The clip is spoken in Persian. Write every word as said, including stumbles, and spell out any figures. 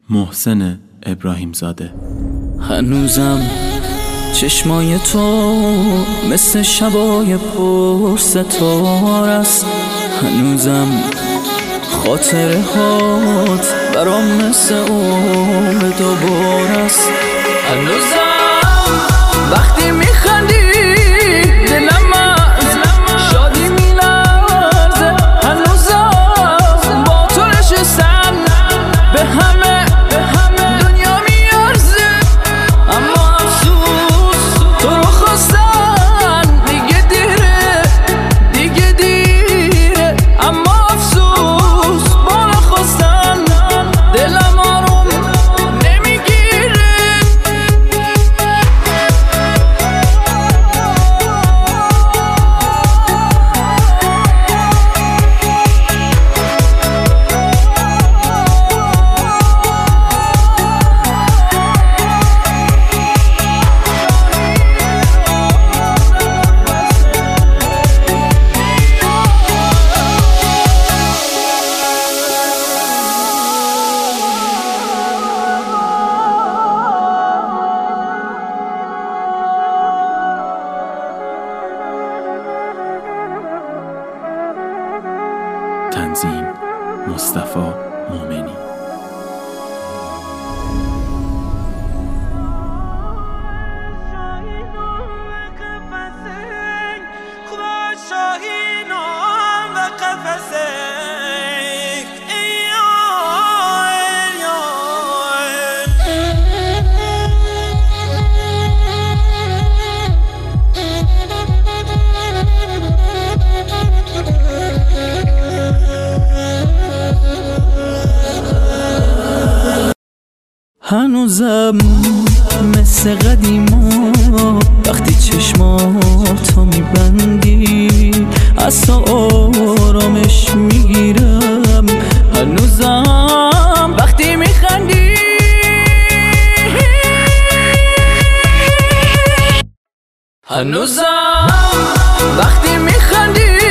محسن ابراهیم زاده. هنوزم چشمای تو مثل شبای پرستار است، هنوزم خاطره هات برام مثل عمر دوباره است، هنوزم وقتی میخندی دلم از شادی میلرزه، هنوزم با تو نشستم به همه دنیا میارزه، اما افسوس تو رو خواستن دیگه دیره دیگه دیره، اما افسوس با نخواستن دلم آروم نمیگیره. تنظیم مصطفی مومنی. هنوزم مثل قدیما وقتی چشماتو میبندی از تو آرامش میگیرم، هنوزم وقتی میخندی هنوزم وقتی میخندی